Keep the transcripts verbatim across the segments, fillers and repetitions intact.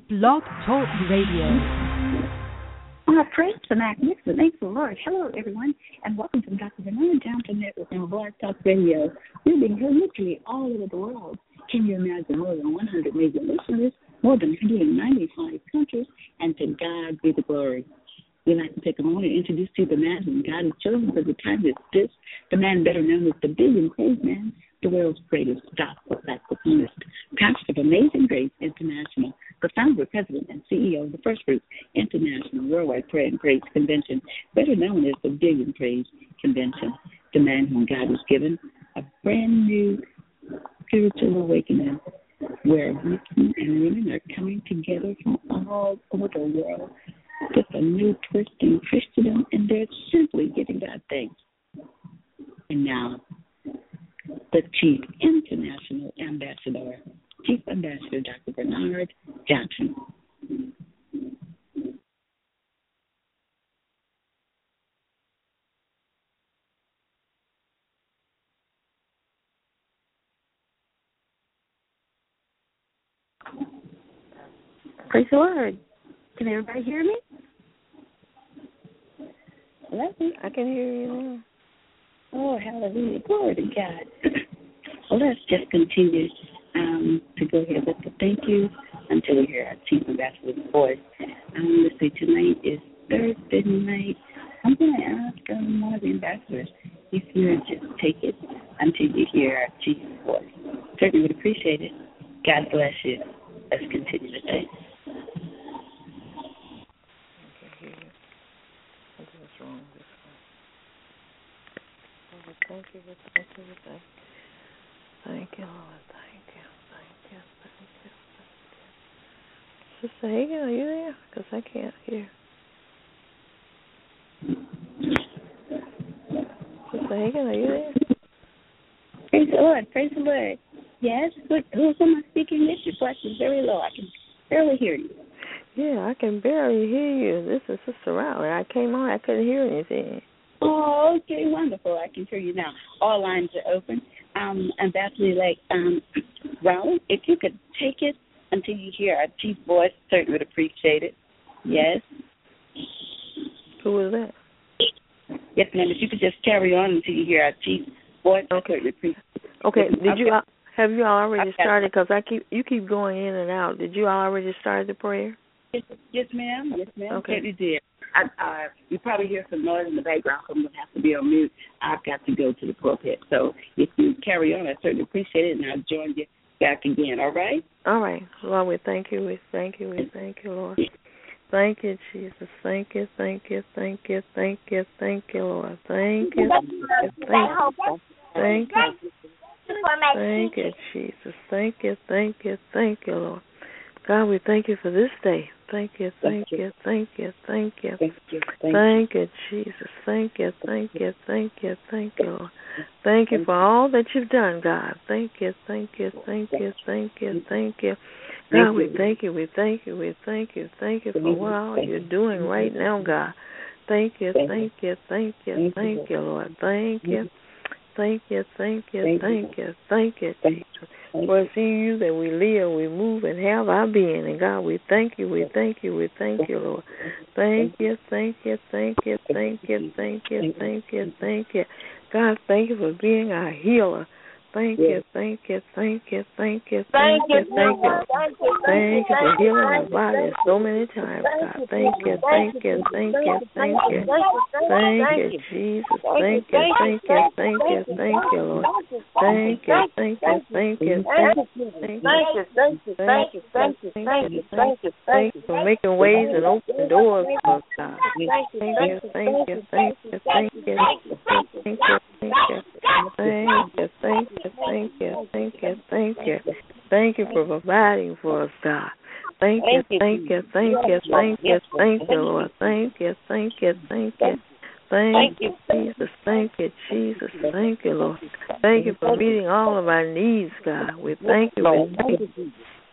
Blog Talk Radio. Uh, praise the magnificent. Thanks the Lord. Hello, everyone, and welcome to the Doctor Bernard Johnson Network and Blog Talk Radio. We're being heard literally all over the world. Can you imagine more than one hundred million listeners, more than one hundred ninety-five countries, and to God be the glory. We'd like to take a moment and introduce to you the man whom God has chosen for the time as this, the man better known as the Big and Praise Man, the world's greatest gospel saxophonist, pastor of Amazing Grace International, the founder, president, and C E O of the First Fruit International Worldwide Prayer and Praise Convention, better known as the Big and Praise Convention, the man whom God has given a brand new spiritual awakening where men and women are coming together from all over the world with a new twist in Christendom, and they're simply giving God thanks. And now, the Chief International Ambassador, Chief Ambassador Doctor Bernard Johnson. Praise the Lord. Can everybody hear me? Hello? I can hear you now. Oh, hallelujah. Glory to God. Well, let's just continue um, to go ahead with the thank you until we hear our Chief Ambassador's voice. Um, let's see, tonight is Thursday night. I'm going to ask um, one of the ambassadors if you would just take it until you hear our Chief's voice. Certainly would appreciate it. God bless you. Let's continue to thank. Wrong this one. Oh, thank you, thank you, thank you. Thank you, Lord. Thank you, thank you, thank you, thank you. Sister Hagan, are you there? Because I can't hear. Sister Hagan, are you there? Praise the Lord, praise the Lord. Yes, who, who am I speaking with? Your voice is very low. I can barely hear you. Yeah, I can barely hear you. This is Sister Riley. I came on, I couldn't hear anything. Oh, okay, wonderful. I can hear you now. All lines are open. Um, Ambassador like um, Riley, if you could take it until you hear our chief voice, certainly would appreciate it. Yes. Who was that? Yes, ma'am. If you could just carry on until you hear our chief voice, okay. I certainly appreciate it. Okay. Did okay. you uh, have you already started? Because I keep you keep going in and out. Did you already start the prayer? Yes, yes, ma'am. Yes, ma'am. Okay. We did. I, uh, you probably hear some noise in the background, so I'm going to have to be on mute. I've got to go to the pulpit. So if you carry on, I certainly appreciate it, and I'll join you back again, all right? All right. Lord, we thank you. We thank you. We thank you, Lord. Thank you, Jesus. Thank you, thank you, thank you, thank you, thank you, Lord. Thank you, thank you, thank you. Thank you, thank you, Jesus. Thank you, thank you, thank you, Lord. God, we thank you for this day. Thank you, thank you, thank you, thank you. Thank you, thank you, Jesus. Thank you, thank you, thank you, thank you, Lord. Thank you for all that you've done, God. Thank you, thank you, thank you, thank you, thank you. God, we thank you, we thank you, we thank you, thank you for what all you're doing right now, God. Thank you, thank you, thank you, thank you, Lord. Thank you. Thank you, thank you, thank you, thank you, Jesus. For it's in you that we live, we move, and have our being. And God, we thank you, we thank you, we thank you, Lord. Thank you, thank you, thank you, thank you, thank you, thank you, thank you. God, thank you for being our healer. Thank you, thank you, thank you, thank you, thank you, thank you. Thank you for healing our bodies so many times, God. Thank you, thank you, thank you, thank you. Thank you, Jesus. Thank you, thank you, thank you, thank you, Lord. Thank you, thank you, thank you, thank you, thank you, thank you, thank you, thank you, thank you, thank you, thank you for making ways and opening doors for us, God. Thank you, thank you, thank you, thank you, thank you, thank you, thank you, thank you, thank you, thank you, thank you, thank you for providing for us, God. Thank you, thank you, thank you, thank you, thank you, Lord. Thank you, thank you, thank you. Thank you, Jesus. Thank you, Jesus. Thank you, Lord. Thank you for meeting all of our needs, God. We thank you. We thank you.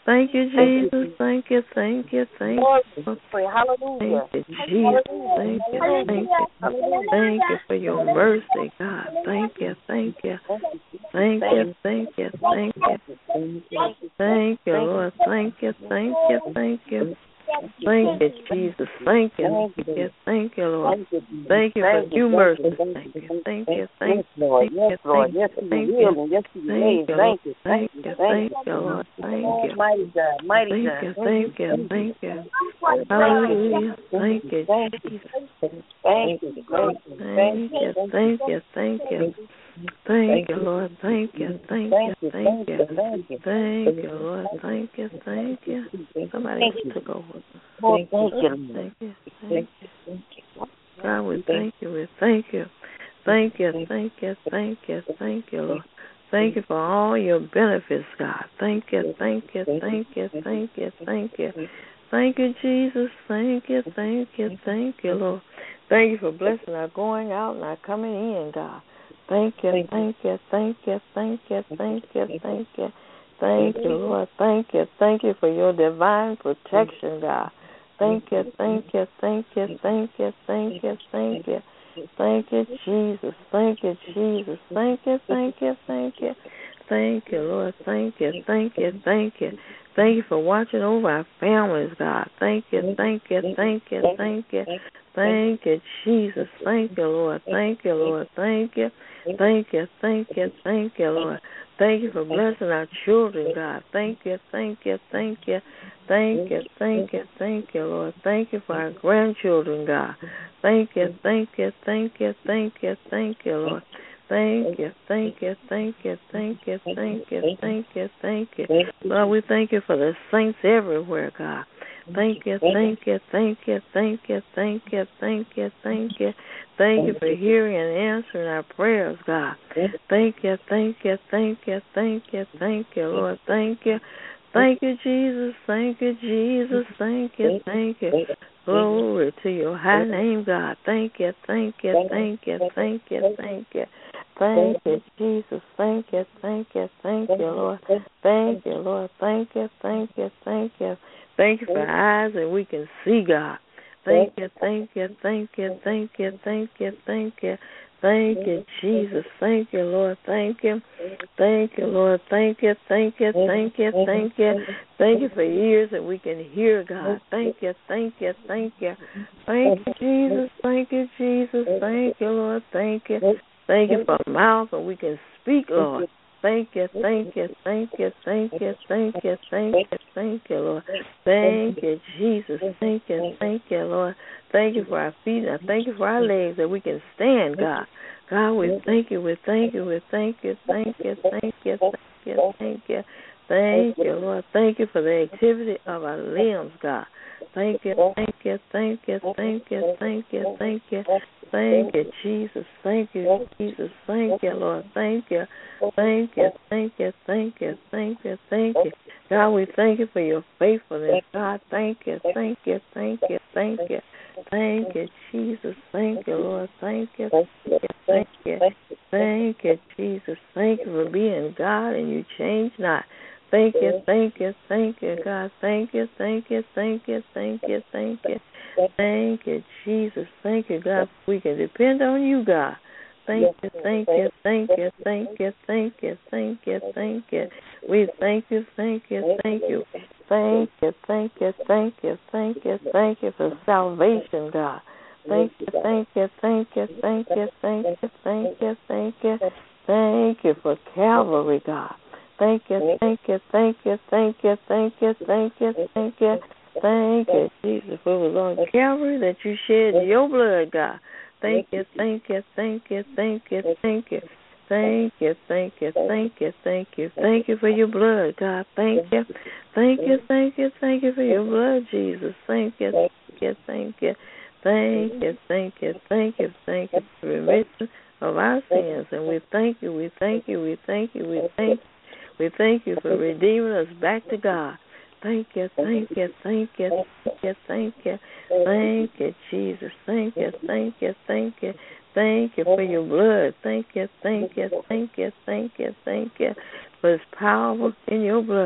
Thank you, Jesus. Thank you, thank you, thank you. Hallelujah. Thank you, Jesus. Thank you, thank you. Thank you for your mercy, God. Thank you, thank you. Thank you, thank you, thank you. Thank you, Lord. Thank you, thank you, thank you. Thank you, Jesus. Thank you, thank you, thank you, Lord. Thank you for new mercy. Thank you, thank you, thank you, thank you, thank you, thank you, thank you, Lord. Thank you, thank you, Lord. Thank you. Mighty God, mighty Thank you, God. thank you, thank you. Hallelujah. Thank you, Jesus. Thank you, thank you, Thank you, thank you, thank you. Thank you, Lord. Thank you, thank you, thank you. Thank you, Lord. Thank you, thank you. Somebody else took over. Thank you. Thank you, thank you. God, we thank you, we thank you. Thank you, thank you, thank you, thank you, Lord. Thank you for all your benefits, God. Thank you, thank you, thank you, thank you, thank you. Thank you, Jesus. Thank you, thank you, thank you, Lord. Thank you for blessing our going out and our coming in, God. Thank you, thank you, thank you, thank you, thank you, thank you. Thank you, Lord. Thank you. Thank you for your divine protection, God. Thank you, thank you, thank you, thank you, thank you, thank you. Thank you, Jesus. Thank you, Jesus. Thank you, thank you, thank you. Thank you, Lord. Thank you, thank you, thank you. Thank you for watching over our families, God. Thank you, thank you, thank you, thank you. Thank you, Jesus. Thank you, Lord. Thank you, Lord. Thank you. Thank you, thank you, thank you, Lord. Thank you for blessing our children, God. Thank you, thank you, thank you. Thank you, thank you, thank you, Lord. Thank you for our grandchildren, God. Thank you, thank you, thank you, thank you, thank you, Lord. Thank you, thank you, thank you, thank you, thank you, thank you, thank you. Lord, we thank you for the saints everywhere, God. Thank you, thank you, thank you, thank you, thank you, thank you, thank you. Thank you for hearing and answering our prayers, God. Thank you, thank you, thank you, thank you, thank you, Lord. Thank you. Thank you, Jesus. Thank you, Jesus. Thank you, thank you. Glory to your high name, God. Thank you, thank you, thank you, thank you, thank you. Thank you, Jesus. Thank you, thank you, thank you, Lord. Thank you, Lord. Thank you, thank you, thank you. Thank you for eyes that we can see, God. Thank you, thank you, thank you, thank you, thank you, thank you. Thank you, Jesus. Thank you, Lord. Thank you. Thank you, Lord. Thank you, thank you, thank you, thank you. Thank you for ears that we can hear, God. Thank you, thank you, thank you. Thank you, Jesus. Thank you, Jesus. Thank you, Lord. Thank you. Thank you for a mouth that we can speak, Lord. Thank you, thank you, thank you, thank you, thank you, thank you, thank you, Lord. Thank you, Jesus. Thank you, thank you, Lord. Thank you for our feet and thank you for our legs that we can stand, God. God, we thank you, we thank you, we thank you, thank you, thank you, thank you, thank you. Thank you, Lord. Thank you for the activity of our limbs, God. Thank you, thank you, thank you, thank you, thank you, thank you. Thank you, Jesus. Thank you, Jesus. Thank you, Lord. Thank you. Thank you, thank you, thank you, thank you, thank you. God, we thank you for your faithfulness. God, thank you, thank you, thank you, thank you. Thank you, Jesus. Thank you, Lord. Thank you, thank you, thank you. Thank you, Jesus. Thank you for being God and you change not. Thank you, thank you, thank you, God. Thank you, thank you, thank you, thank you, thank you. Thank you, Jesus. Thank you, God. We can depend on you, God. Thank you, thank you, thank you, thank you, thank you, thank you, thank you. We thank you, thank you, thank you. Thank you, thank you, thank you, thank you, thank you for salvation, God. Thank you, thank you, thank you, thank you, thank you, thank you, thank you. Thank you for Calvary, God. Thank you, thank you, thank you, thank you, thank you, thank you, thank you. Thank you, Jesus. It was on Calvary that you shed your blood, God. Thank you, thank you, thank you, thank you, thank you. Thank you, thank you, thank you, thank you. Thank you for your blood, God. Thank you. Thank you, thank you, thank you for your blood, Jesus. Thank you, thank you, thank you. Thank you, thank you, thank you, thank you for the remission of our sins. And we thank you, we thank you, we thank you, we thank you. We thank you for redeeming us back to God. Thank you, thank you, thank you, thank you, thank you. Thank you, Jesus. Thank you, thank you, thank you. Thank you for your blood. Thank you, thank you, thank you, thank you, thank you. For His power in your blood.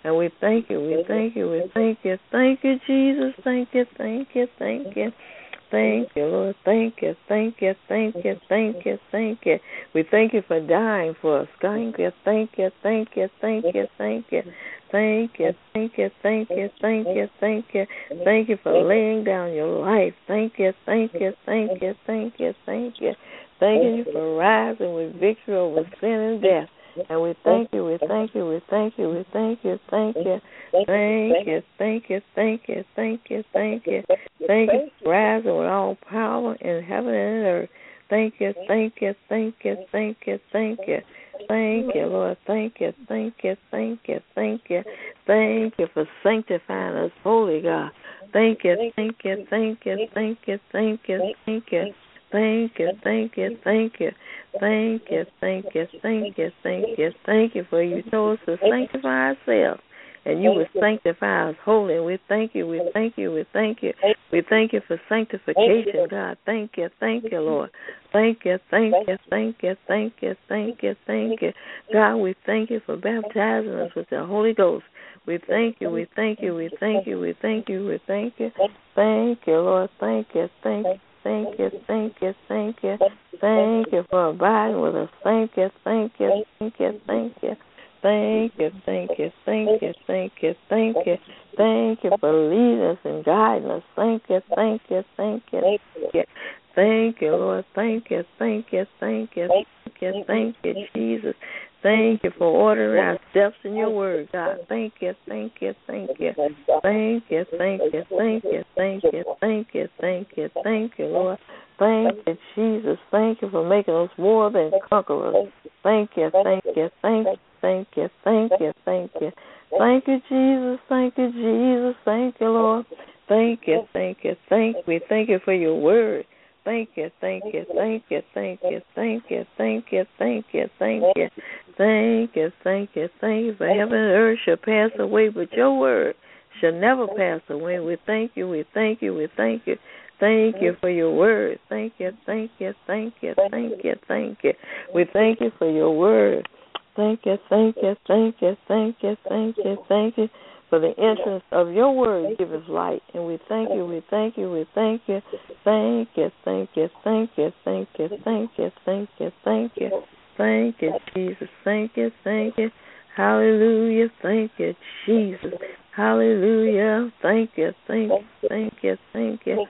And we thank you, we thank you, we thank you. Thank you, Jesus. Thank you, thank you, thank you. Thank you, Lord. Thank you, thank you, thank you, thank you, thank you. We thank you for dying for us. Thank you, thank you, thank you, thank you, thank you. Thank you, thank you, thank you, thank you, thank you. Thank you for laying down your life. Thank you, thank you, thank you, thank you, thank you. Thank you for rising with victory over sin and death. And we thank you, we thank you, we thank you, we thank you, thank you, thank you, thank you, thank you, thank you, thank you, thank you for rising with all power in heaven and in earth. Thank you, thank you, thank you, thank you, thank you, thank you, Lord, thank you, thank you, thank you, thank you, thank you for sanctifying us, holy God. Thank you, thank you, thank you, thank you, thank you, thank you. Thank you, thank you, thank you, thank you, thank you, thank you, thank you, thank you for you told us to sanctify ourselves, and you will sanctify us holy. And we thank you, we thank you, we thank you, we thank you for sanctification, God. Thank you, thank you, Lord. Thank you, thank you, thank you, thank you, thank you, thank you, God. We thank you for baptizing us with the Holy Ghost. We thank you, we thank you, we thank you, we thank you, we thank you, thank you, Lord. Thank you, thank you. Thank you, thank you, thank you, thank you for abiding with us. Thank you, thank you, thank you, thank you, thank you, thank you, thank you, thank you, thank you, thank you for leading us and guiding us. Thank you, thank you, thank you, thank you, thank you, Lord. Thank you, thank you, thank you, thank you, thank you, Jesus. Thank you for ordering our steps in your word, God. Thank you, thank you, thank you. Thank you, thank you, thank you, thank you, thank you, thank you, thank you, Lord. Thank you, Jesus. Thank you for making us more than conquerors. Thank you, thank you, thank you, thank you, thank you, thank you. Thank you, Jesus. Thank you, Jesus. Thank you, Lord. Thank you, thank you, thank you. We thank you for your word. Thank you, thank you, thank you, thank you, thank you, thank you, thank you, thank you, thank you, thank you, thank you. For heaven and earth shall pass away, but your word shall never pass away. We thank you, we thank you, we thank you. Thank you for your word. Thank you, thank you, thank you, thank you, thank you. We thank you for your word. Thank you, thank you, thank you, thank you, thank you, thank you. For the entrance of your word give us light. And we thank you, we thank you, we thank you. Thank you, thank you, thank you, thank you, thank you, thank you, thank you. Thank you, Jesus. Thank you, thank you. Hallelujah. Thank you, Jesus. Hallelujah. Thank you, thank you, thank you, thank you.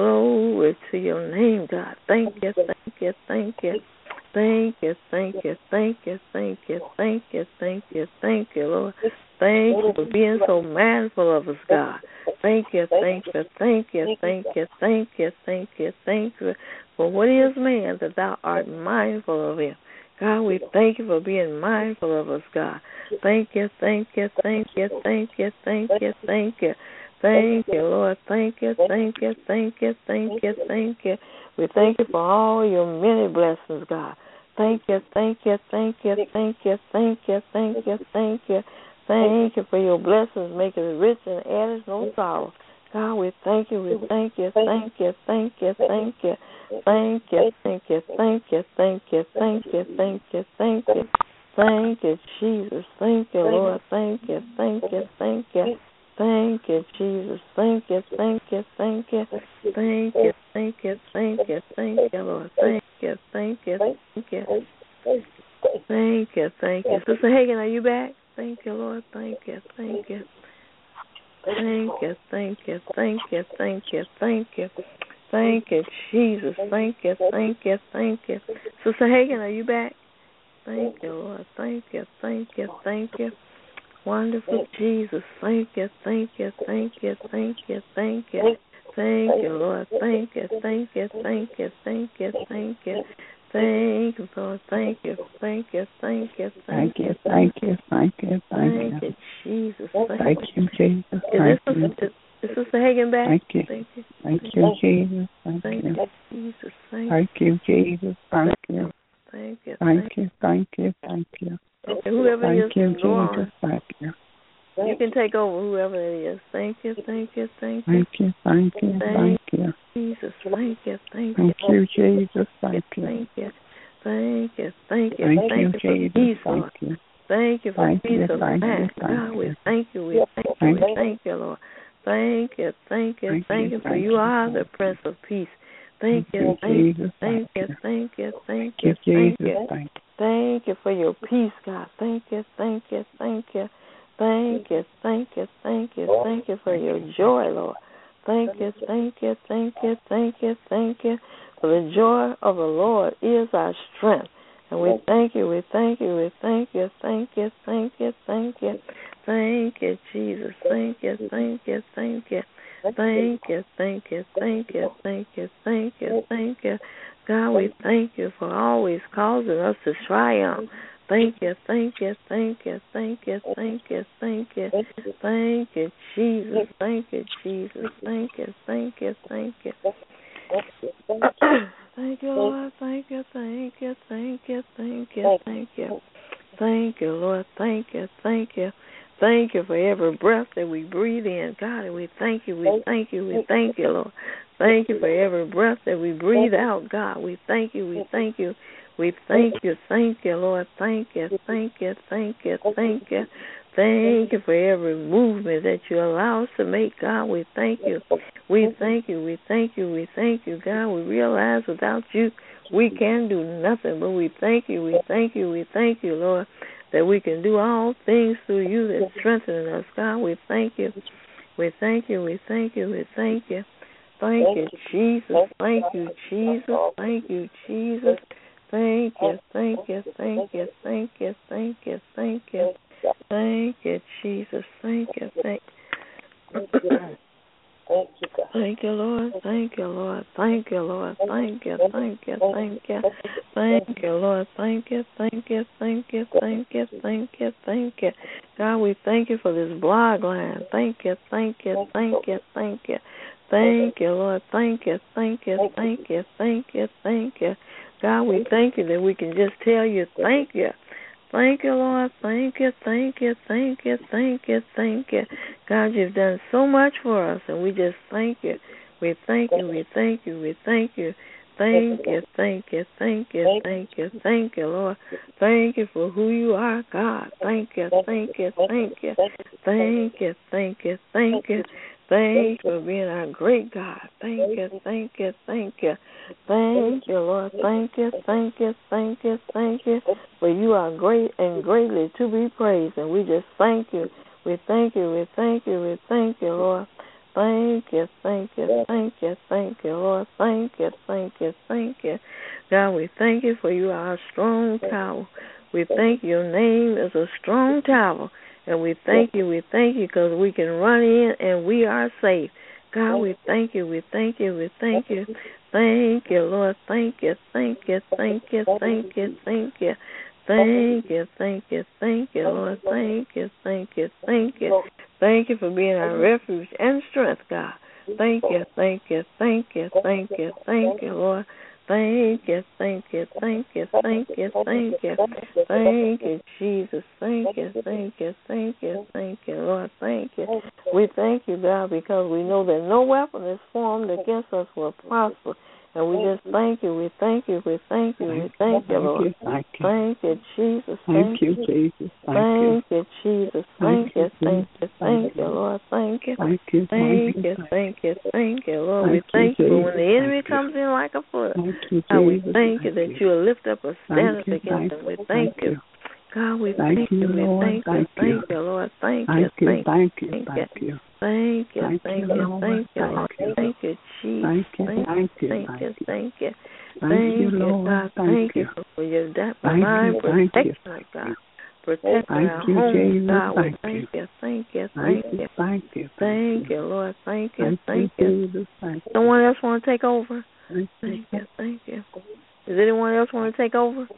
Glory to your name, God. Thank you, thank you, thank you. Thank you, thank you, thank you, thank you, thank you, thank you, thank you, Lord. Thank you for being so mindful of us, God. Thank you, thank you, thank you, thank you, thank you, thank you, thank you. For what is man that thou art mindful of him? God, we thank you for being mindful of us, God. Thank you, thank you, thank you, thank you, thank you, thank you. Thank you, Lord. Thank you, thank you, thank you, thank you, thank you. We thank you for all your many blessings, God. Thank you, thank you, thank you, thank you, thank you, thank you, thank you. Thank you for your blessings, making it rich and adding no sorrow. God, we thank you, we thank you, thank you, thank you, thank you, thank you, thank you, thank you, thank you, thank you, thank you, thank you, thank you, Jesus, thank you, Lord, thank you, thank you, thank you, thank you, Jesus, thank you, thank you, thank you, thank you, thank you, thank you, thank you, Lord, thank you, thank you, thank you, thank you, thank you. Sister Hagan, are you back? Thank you, Lord. Thank you. Thank you. Thank you. Thank you. Thank you. Thank you. Thank you. Thank you, Jesus. Thank you. Thank you. Thank you. Sister Hagan, are you back? Thank you, Lord. Thank you. Thank you. Thank you. Wonderful Jesus. Thank you. Thank you. Thank you. Thank you. Thank you. Thank you, Lord. Thank you. Thank you. Thank you. Thank you. Thank you. Thank you, Lord. Thank you. Thank you. Thank you. Thank you. Thank you. Thank you. Thank you, Jesus. Thank you, Jesus. Is this Sister Hagan back? Thank you. Thank you. Thank you, Jesus. Thank Thank you. you, Jesus. Thank Thank you, Jesus. Thank you. Thank you. Thank you. Thank you. Thank you. Whoever it is, Thank you, go on. Jesus. Thank you. You can take over, whoever it is. Thank you. Thank you. Thank you. Thank you. Thank you. Thank you. Jesus. Thank you. Thank you. Thank you, Jesus. Thank you. Thank you. Thank you. Thank you. Thank you, Thank you for Jesus. peace, Thank Lord. you. Thank you for Thank peace you, of thank you, mind. thank God, we you. thank you, we thank you, Thank we you. thank you, Lord. Thank you, thank you, Thank thank you, you, for thank you you. are the Prince of Peace. Thank you, Thank you, thank you, Jesus. thank you, Thank thank you, thank you, you, thank Jesus. you. Thank you. Thank you for your peace, God. Thank you, thank you, thank you. Thank you, thank you, thank you, thank you for your joy, Lord. Thank you, thank you, thank you, thank you, thank you. For the joy of the Lord is our strength. And we thank you, we thank you, we thank you, thank you, thank you, thank you. Thank you, Jesus. Thank you, thank you, thank you. Thank you, thank you, thank you, thank you, thank you, thank you. God, we thank you for always causing us to triumph. Thank you, thank you, thank you, thank you, thank you, thank you. Thank you, Jesus. Thank you, Jesus. Thank you, thank you, thank you. Thank you, Lord. Thank you, thank you, thank you, thank you, thank you. Thank you, Lord. Thank you, thank you. Thank you for every breath that we breathe in, God, and we thank you, we thank you, we thank you, Lord. Thank you for every breath that we breathe out, God. We thank you, we thank you, we thank you, thank you, Lord. Thank you, thank you, thank you, thank you. Thank you for every movement that you allow us to make, God. We thank you. We thank you, we thank you, we thank you, God. We realize without you we can do nothing, but we thank you, we thank you, we thank you, Lord, that we can do all things through you that strengthen us, God. We thank you. We thank you, we thank you, we thank you. Thank you, Jesus. Thank you, Jesus. Thank you, Jesus. Thank you, thank you, thank you, thank you, thank you, thank you. Thank you, Jesus. Thank you, thank you. Thank you, Lord. Thank you, Lord. Thank you, Lord. Thank you, thank you, thank you. Thank you, Lord. Thank you, thank you, thank you, thank you, thank you, thank you. God, we thank you for this blog line. Thank you, thank you, thank you, thank you. Thank you, Lord. Thank you, thank you, thank you, thank you, thank you. God, we thank you that we can just tell you thank you. Thank you, Lord. Thank you, thank you, thank you, thank you, thank you. God, you've done so much for us, and we just thank you. We thank you, we thank you, we thank you. Thank you, thank you, thank you, thank you, thank you, Lord. Thank you for who you are, God. Thank you, thank you, thank you, thank you, thank you, thank you. Thank you for being our great God. Thank you, thank you, thank you. Thank you, Lord. Thank you, thank you, thank you, thank you. For you are great and greatly to be praised. And we just thank you. We thank you, we thank you, we thank you, Lord. Thank you, thank you, thank you, thank you, Lord. Thank you, thank you, thank you. God, we thank you for you are our strong tower. We thank you. Your name is a strong tower. And we thank you, we thank you, because we can run in and we are safe. God, we thank you, we thank you, we thank you. Thank you, Lord. Thank you, thank you, thank you, thank you, thank you. Thank you, thank you, thank you, Lord. Thank you, thank you, thank you. Thank you for being our refuge and strength, God. Thank you, thank you, thank you, thank you, thank you, Lord. Thank you, thank you, thank you, thank you, thank you. Thank you, Jesus. Thank you, thank you, thank you, thank you, Lord. Thank you. We thank you, God, because we know that no weapon is formed against us will prosper. And we just thank you, we thank you, we thank you, we thank you, Lord. Thank you, Jesus. Thank you, Jesus. Thank you, Jesus. Thank you, thank you, thank you, Lord. Thank you. Thank you, Thank you, thank you, thank you, Lord. We thank you for when the enemy comes in like a flood. God, we thank you that you will lift up a standard against them. We thank you. God, we thank you, we thank you, thank you, Lord. Thank you, thank you, thank you, thank you. Thank you, thank you, thank you, Lord. Thank you, Jesus. Thank you, thank you, thank you, thank you. Thank you, Lord. Thank you for your divine protection, God. Protect our home, God. We thank you, thank you, thank you. Thank you, thank you, Lord. Thank you, thank you. Someone else want to take over? Thank you, thank you. Does anyone else want to take over?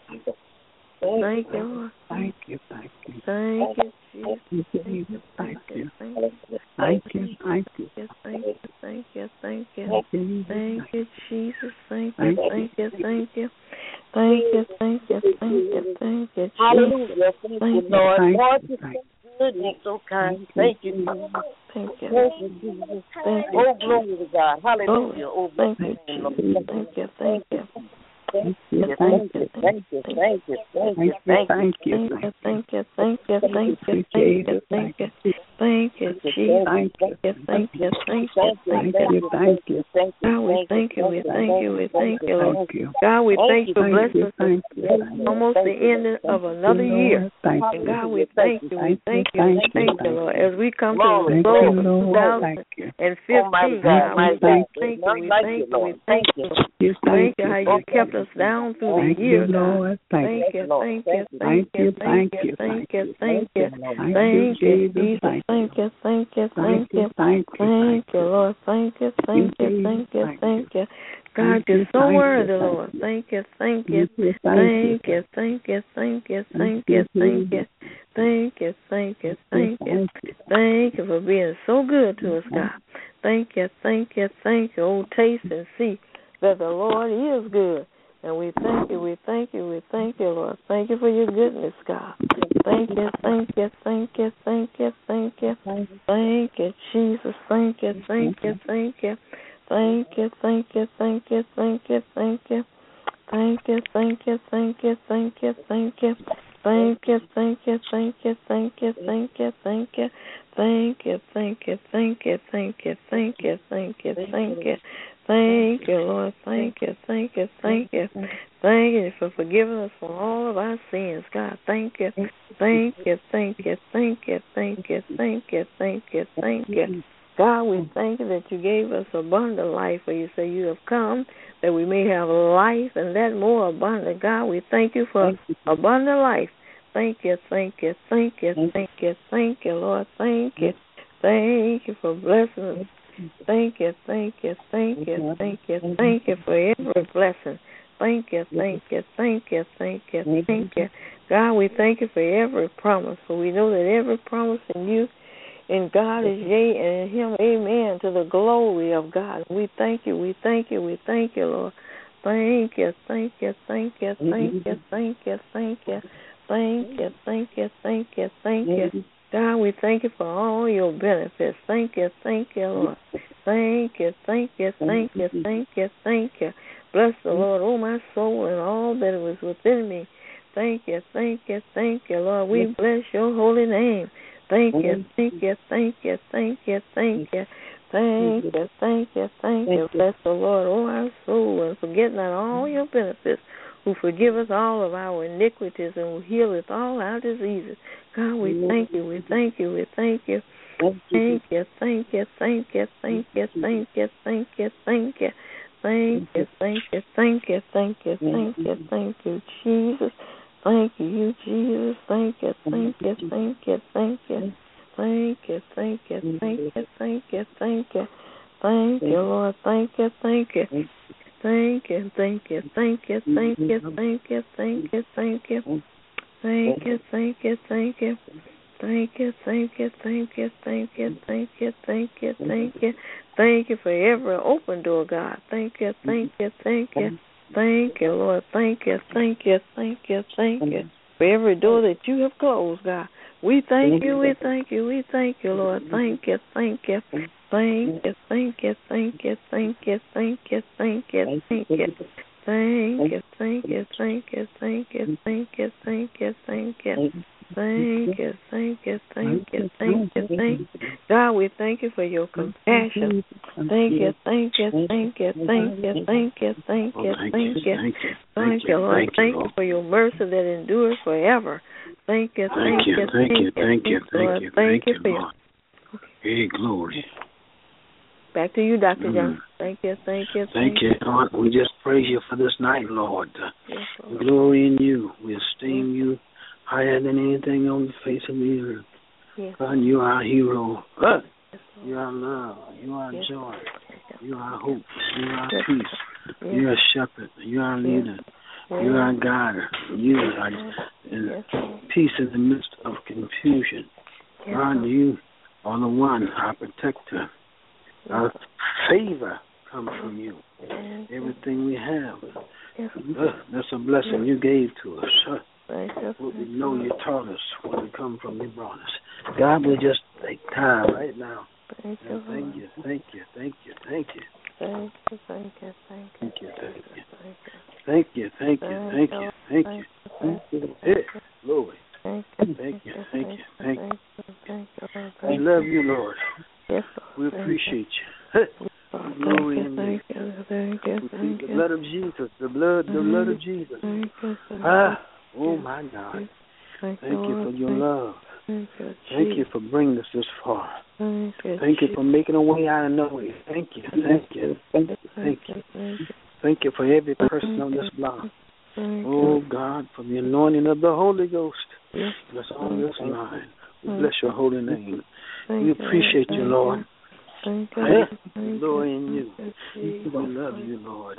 Thank you, Lord. Thank you, thank you. Thank you, Jesus. Thank you. Thank you, Thank you, thank you. Thank you, thank you, thank you. Thank you, Jesus. Thank you, thank you, thank you. Thank you, thank you, thank you, thank you, Jesus. Hallelujah. Thank you, Lord. Lord, you're so good and so kind. Thank you. Thank you. Thank you, Jesus. Oh, glory to God. Hallelujah. Oh, thank you, Jesus. Thank you, thank you. thank you, thank you, thank you, thank you, thank you, thank you, thank you, thank you, thank you, thank you, thank you, thank you, Jesus, thank you, thank you, thank you, thank you, thank you, thank you. God, we thank you, we thank you, we thank you, Lord. thank you. God, we thank you for Thank you, blessing us. thank you. Almost the end of another year. Thank And you. God, we thank you, we thank you, we thank you, Lord. As we come to the Thank close you, of Lord. Thank you. twenty fifteen, Oh, my God, my we God. thank you, None we like thank you, you, we Lord. thank Thank you. you. Yes, Thank thank you how you. you kept us down through the Thank you, year, God. Lord. Thank Thank you. you, thank you, thank you, thank you, thank you, thank you, thank you, Jesus, thank you, thank you, thank you, Thank you. thank you, Lord, thank you, thank you, thank you, thank you. God, you're so worthy, Lord. Thank you, thank you, thank you, thank you, thank you, thank you, thank you, thank you, thank you, thank you, thank you for being so good to us, God. Thank you, thank you, thank you. Oh, taste and see that the Lord is good. And we thank you, we thank you, we thank you, Lord. Thank you for your goodness, God. Thank you, thank you, thank you, thank you, thank you. Thank you, Jesus. Thank you, thank you, thank you. Thank you, thank you, thank you, thank you, thank you. Thank you, thank you, thank you, thank you, thank you. Thank you, thank you, thank you, thank you, thank you, thank you. Thank you, thank you, thank you, thank you, thank you, thank you, thank you. Thank you, Lord. Thank you, thank you, thank you. Thank you for forgiving us for all of our sins, God. Thank you. Thank you, thank you, thank you, thank you, thank you, thank you, thank you. God, we thank you that you gave us abundant life, for you say you have come that we may have life and that more abundant. God, we thank you for abundant life. Thank you, thank you, thank you, thank you, thank you, Lord. Thank you. Thank you for blessing us. Thank you, thank you, thank you, thank you, thank you for every blessing. Thank you, thank you, thank you, thank you, thank you. God, we thank you for every promise, for we know that every promise in you, in God is yea, and in him amen, to the glory of God. We thank you, we thank you, we thank you, Lord. Thank you, thank you, thank you, thank you, thank you, thank you, thank you, thank you, thank you, thank you. God, we thank you for all your benefits. Thank you, thank you, Lord. Thank you, thank you, thank you, thank you, thank you. Bless the Lord, oh my soul, and all that was within me. Thank you, thank you, thank you, Lord. We bless your holy name. Thank you, thank you, thank you, thank you, thank you. Thank you, thank you, thank you. Bless the Lord, oh our soul, and forget not all your benefits, who forgive us all of our iniquities and who heal us all our diseases. God, we thank you, we thank you, we thank you. Thank you, thank you, thank you, thank you, thank you, thank you, thank you. Thank you, thank you, thank you, thank you, thank you, thank you, Jesus. Thank you, Jesus. Thank you, thank you, thank you, thank you. Thank you, thank you, thank you, thank you, thank you. Thank you, Lord. Thank you, thank you. Thank you, thank you, thank you, thank you, thank you, thank you, thank you. Thank you, thank you, thank you. Thank you, thank you, thank you, thank you, thank you, thank you, thank you. Thank you for every open door, God. Thank you, thank you, thank you. Thank you, Lord. Thank you, thank you, thank you, thank you. For every door that you have closed, God. We thank you, we thank you, we thank you, Lord. Thank you, thank you. Thank you, thank you, thank you, thank you, thank you, thank you, thank you. Thank you, thank you, thank you, thank you, thank you, thank you, thank you. Thank you, thank you, thank you, thank you, thank you. God, we thank you for your compassion. Thank you, thank you, thank you, thank you, thank you, thank you, thank you. Thank you, Lord. Thank you for your mercy that endures forever. Thank you, thank you, thank you, thank you, thank you, thank you for your. Hey, glory. Back to you, Doctor John. Thank you, thank you, thank you. Lord, we just praise you for this night, Lord. Yes, Lord. Glory in you. We esteem you higher than anything on the face of the earth. Yes. God, you are our hero. Yes, you are love. You are yes. joy. You are hope. You are yes. peace. Yes. You are shepherd. You are leader. Yes. You are guide. You are in yes. peace in the midst of confusion. Yes. God, you are the one, our protector. Yes. Our favor comes from you. Yes. Everything we have, yes. uh, that's a blessing you gave to us. Uh, Thank you. what we know you taught us, where we come from, you brought us. God, we just take time right now. Thank you, and thank you, thank you, thank you, thank you. Thank you, thank you, thank you. Thank you, thank you. Thank you. Thank you, thank you, thank you, thank you. Thank you. Hey, Lord. Thank you, thank you, thank you, thank you. We love you, Lord. We appreciate you. Glory in you. We plead the blood of Jesus, the blood, the blood of Jesus. Ah, oh my God. Thank you for your love. Thank you for bringing us this far. Thank you for making a way out of no way. Thank you, thank you, thank you. Thank you for every person on this block. Oh God, for the anointing of the Holy Ghost that's on this line. We bless your holy name. We appreciate you, Lord. Glory in you. We love you, Lord.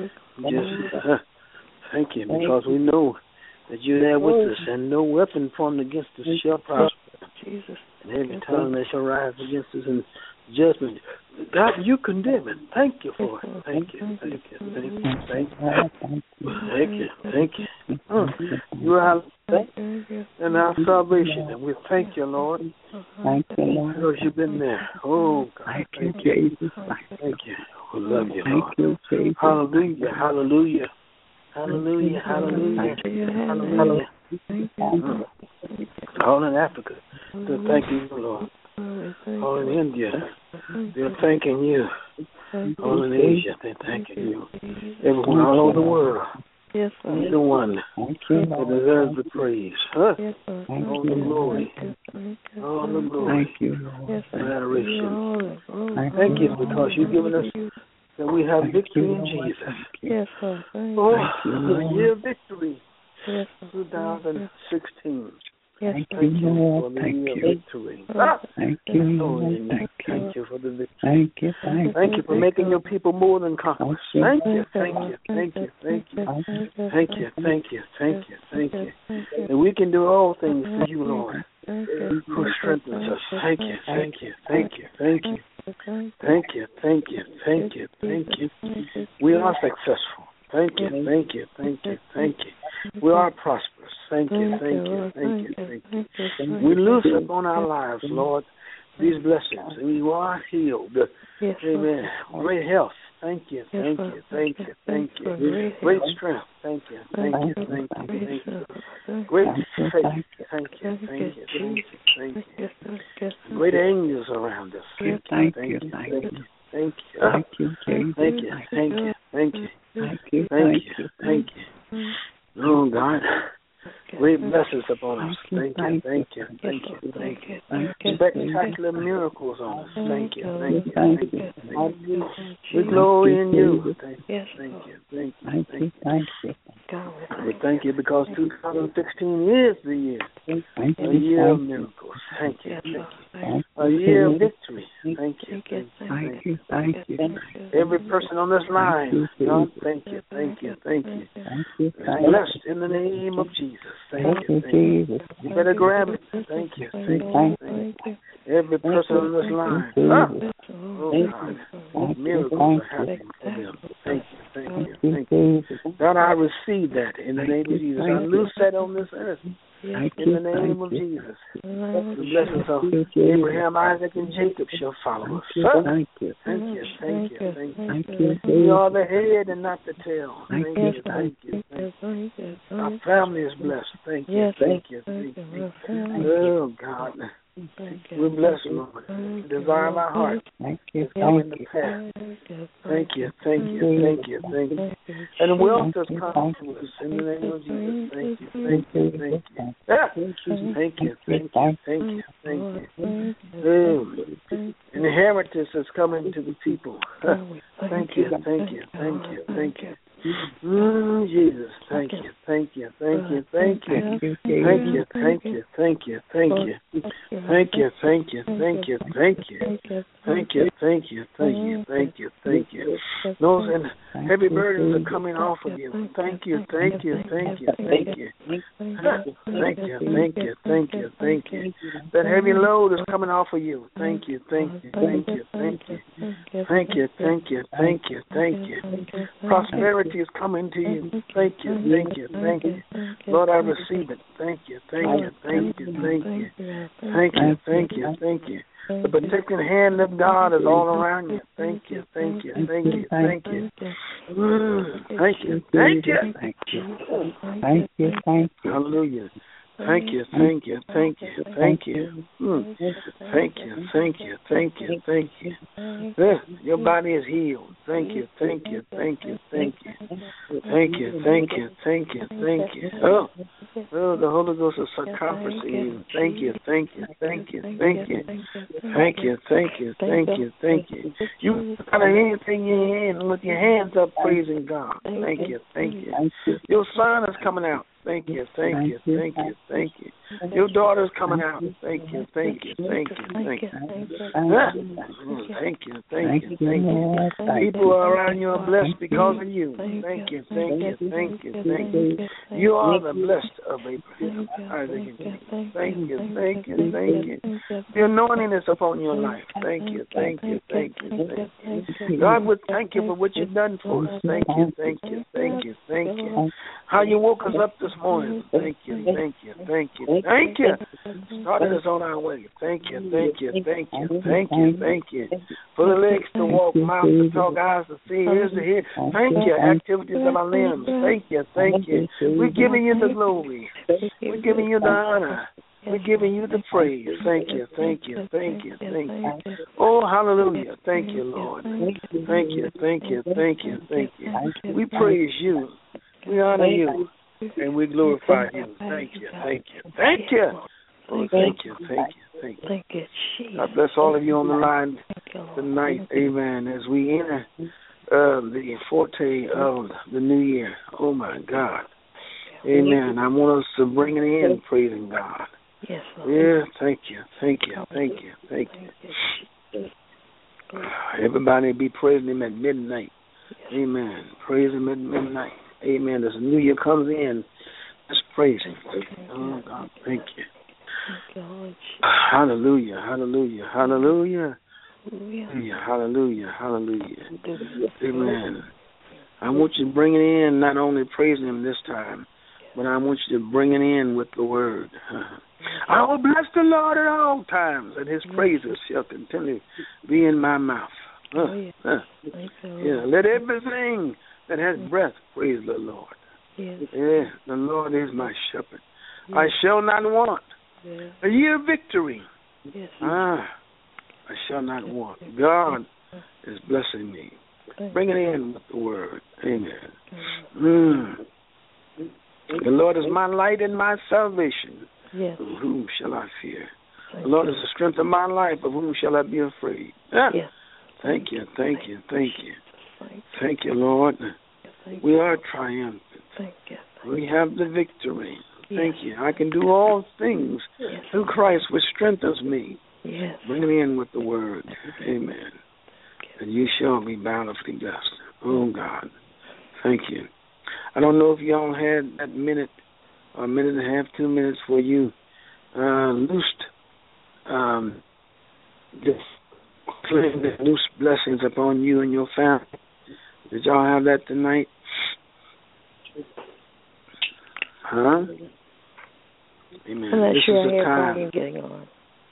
Just uh, thank you, because we know that you're there with us, and no weapon formed against us shall prosper. Jesus. And every tongue that shall rise against us in judgment, God, you condemn it. Thank you for it. Thank you, thank you, thank you, thank you, thank you, thank you. Mm. You are our faith and our salvation, and we thank you, Lord. Thank you, Lord. Because you've been there. Oh, God, thank you, Jesus. Thank you. We love you, Lord. Thank you, Jesus. Hallelujah, hallelujah. Hallelujah, hallelujah, hallelujah. Mm. All in Africa, they're thanking you, Lord. All in India, they're thanking you. All in Asia, they're thanking you. Everyone all over the world, yes, you're the one that deserves the praise. Huh? All the glory. All the glory. Thank you, Lord. Adoration. Thank you because you've given us that we have victory in Jesus. Yes, sir. Oh, the year of victory. Yes, twenty sixteen. Yes, thank you, Lord. Thank you. Victory. Thank you, Lord. Thank you. Thank you for the victory. Thank you, thank you. Thank you for making your people more than conquerors. Thank you, thank you, thank you, thank you. Thank you, thank you, thank you, thank you. And we can do all things through you, Lord, who strengthens us. Thank you, thank you, thank you, thank you. Thank you, thank you, thank you, thank you. We are successful. Thank you, thank you, thank you, thank you. We are prosperous. Thank you, thank you, thank you, thank you. We loose upon our lives, Lord, these blessings. We are healed. Amen. Great health. Thank you, thank you, thank you, thank you. Great strength. Thank you, thank you, thank you, thank you. Great faith. Thank you, thank you, thank you, thank you. Great angels around us. Thank you, thank you, thank you. thank you. Thank you, Jesus. Thank you, thank you, thank you. Thank you, thank you, thank you. Oh, God. Great blessings upon us. Thank you, thank you, thank you, thank you. Spectacular miracles on us. Thank you, thank you, thank you, thank you. We glory in you. Thank you, thank you, thank you, thank you. We thank you because two thousand sixteen is the year. A year of miracles. Thank you, thank you. A year of victory. Thank you, thank you, thank you. Every person on this line, God, thank you, thank you, thank you. Blessed in the name of Jesus. Thank you, thank you. You better grab it. Thank you, thank you, thank you. Every person on this line. Ah. Oh, God. Miracles are happening for them. Thank you, thank you, thank you. God, I receive that in the name of Jesus. I loose that on this earth. In the name of Jesus. The blessings of Abraham, Isaac, and Jacob shall follow us. Thank you. Thank you, thank you, thank you. We are the head and not the tail. Thank you, thank you, thank you. Our family is blessed. Thank you, thank you, thank you. Oh, God. We're blessed, Lord. The desire of our heart is coming to pass. Thank you, thank you, thank you, thank you. And wealth has come to us in the name of Jesus. Thank you, thank you, thank you. Ah, thank you, thank you, thank you, thank you. Mm. Inheritance is coming to the people. Thank you, thank you, thank you, thank you. Mm, Jesus, thank you, thank you, thank you, thank you, thank you, thank you, thank you, thank you, thank you, thank you, thank you, thank you, thank you, thank you, thank you, thank you, thank you. Those and heavy burdens are coming off of you. Thank you, thank you, thank you, thank you, thank you, thank you, thank you, thank you. That heavy load is coming off of you. Thank you, thank you, thank you, thank you, thank you, thank you, thank you, thank you. Prosperity is coming to you. Thank you, thank you, thank you. Lord, I receive it. Thank you, thank you, thank you, thank you. Thank you, thank you, thank you. The protecting hand of God is all around you. Thank you, thank you, thank you, thank you. Mm, thank you, thank you. Thank you. Thank you, thank you. Hallelujah. Thank you, thank you, thank you, thank you. Mm. Thank you, thank you, thank you, thank you. Uh, your body is healed. Thank you, thank you, thank you, thank you. Thank you, thank you, thank you, thank you. Oh, oh the Holy Ghost is sarcophagus. Thank you, thank you, thank you, thank you. Thank you, thank you, thank you, thank you. You got a anything in your hand with your hands up praising God. Thank you, thank you. Your son is coming out. Thank you, thank you, thank you, thank you. Your daughter's coming out. Thank you, thank you, thank you, thank you. Thank you, thank you, thank you. People around you are blessed because of you. Thank you, thank you, thank you, thank you. You are the blessed of Abraham, Isaac, and Jacob. Thank you, thank you, thank you. The anointing is upon your life. Thank you, thank you, thank you, thank you. God, we thank you for what you've done for us. Thank you, thank you, thank you, thank you. How you woke us up this morning. Thank you, thank you, thank you, thank you. Started us on our way. Thank you, thank you, thank you, thank you, thank you. For the legs to walk, mouth to talk, eyes to see, ears to hear. Thank you. Activities of our limbs. Thank you, thank you. We're giving you the glory. We're giving you the honor. We're giving you the praise. Thank you, thank you, thank you, thank you. Oh, hallelujah. Thank you, Lord. Thank you, thank you, thank you, thank you. We praise you. We honor you. And we glorify you. Thank you, thank you, thank you. Oh, thank you, thank you, thank you. Thank you, Jesus. God bless all of you on the line tonight. Amen. As we enter uh, the forte of the new year. Oh, my God. Amen. I want us to bring it in, praising God. Yes, Lord. Yeah, thank you, thank you, thank you, thank you. Everybody be praising him at midnight. Amen. Praise him at midnight. Amen. As the new year comes in, just praise him. Oh, God, thank you. Hallelujah, hallelujah, hallelujah. Hallelujah, hallelujah, hallelujia. Amen. I want you to bring it in, not only praising him this time, but I want you to bring it in with the word. I will bless the Lord at all times, and his praises shall continually be in my mouth. Uh, uh. Yeah, let everything that has breath praise the Lord. Yeah, the Lord is my shepherd. I shall not want. A year of victory. Ah, I shall not want. God is blessing me. Bring it in with the word. Amen. Mm. The Lord is my light and my salvation. Yes. Of whom shall I fear? Thank the Lord you. Is the strength of my life. Of whom shall I be afraid? Ah. Yes. Thank you, thank you, thank you. Thank you, Lord. Thank we are triumphant. Thank you. We have the victory. Thank yes. you. I can do all things yes. through Christ, which strengthens me. Yes. Bring me in with the word. Amen. And you shall be bountifully blessed. Oh, God. Thank you. I don't know if y'all had that minute, or a minute and a half, two minutes for you uh, loosed, um, just claim the loose blessings upon you and your family. Did y'all have that tonight? Huh? Amen. I'm not this sure is I a time. You're getting on.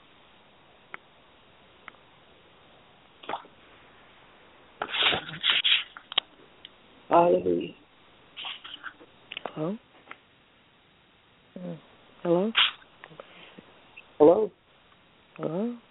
Hallelujah. Hello? Mm. Hello? Hello? Hello?